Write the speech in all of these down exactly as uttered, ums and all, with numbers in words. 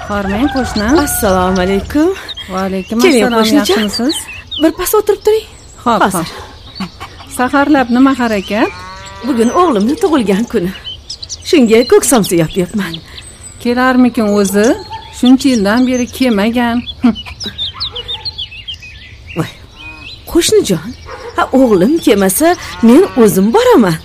Hormang qo'shni. Assalomu alaykum. Va alaykum assalom. Yaxshimisiz? Birpas o'tirib turing. Xo'p, hozir. Saharlab nima harakat? Bugun o'g'limning tug'ilgan kuni. Shunga ko'ksamsa yapyapman. Kelarmikin o'zi? Shuncha yildan beri kelmagan. Voy, qo'shnijon. Ha, o'g'lim kelmasa, men o'zim boraman.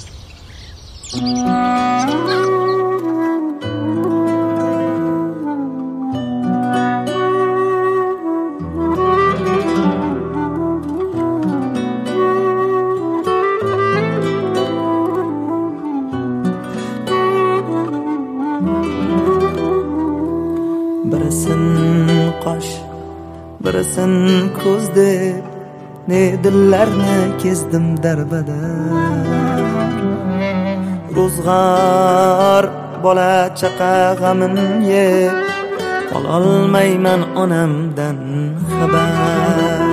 Birisin qosh, birisin ko'z deb ne dillarni kezdim darbada. Ro'zg'or bola chaqa g'amin yeb ololmayman onamdan xabar.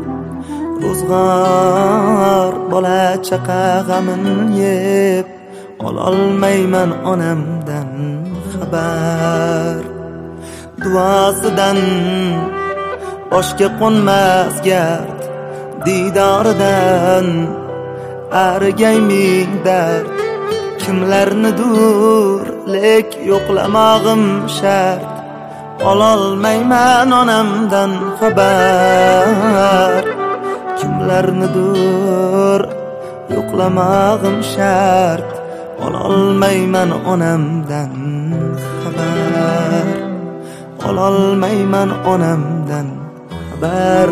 Ro'zg'or bola chaqa g'amin yeb ololmayman onamdan xabar. Duosidan boshga qo'nmas gard, didoridan arigay ming dard. Kimlarnidur lek yo'qlamog'im shart, ololmayman onamdan xabar. Kimlarnidur yo'qlamog'im shart, ololmayman onamdan xabar. Ololmayman onamdan xabar.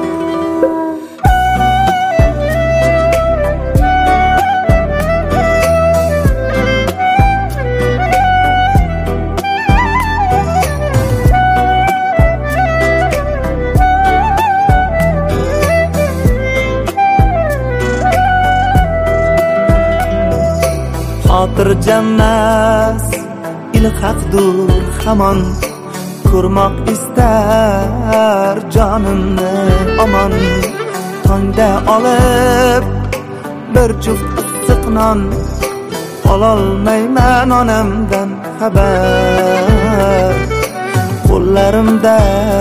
Xotirjammas ilhaqdur hamon, ko'rmoq istar jonimni omon. Tongda olib bir juft issiq non, ololmayman onamdan xabar. Qo'llarimda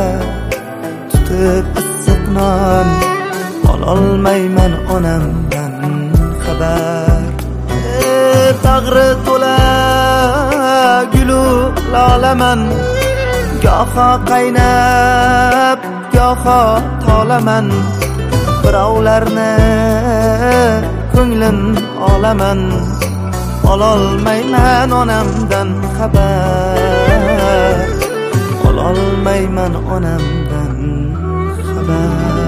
tutib issiq non, ololmayman onamdan xabar. Bag'ri to'la gulu lolaman, goho qaynab goho tolaman. Birovlarni ko'nglim olaman, ololmayman onamdan xabar. Ololmayman onamdan xabar.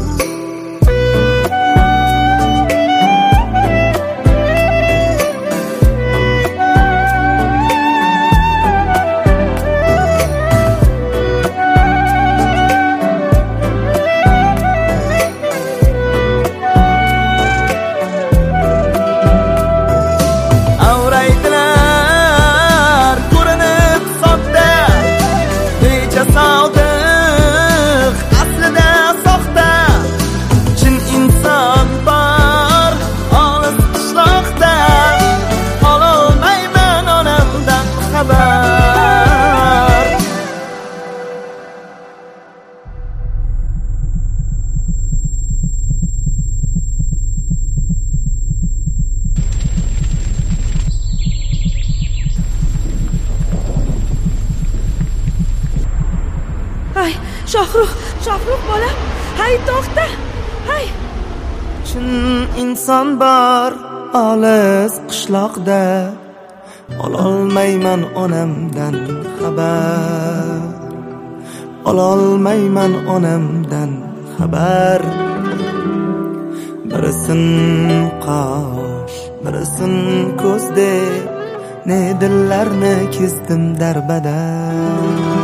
Shohruh, Shohruh bola, hay to'xta, hay. Chin inson bor olis qishloqda, ololmayman onamdan xabar. Ololmayman onamdan xabar. Birisin qosh, birisin ko'z deb ne dillarni kezdim darbada.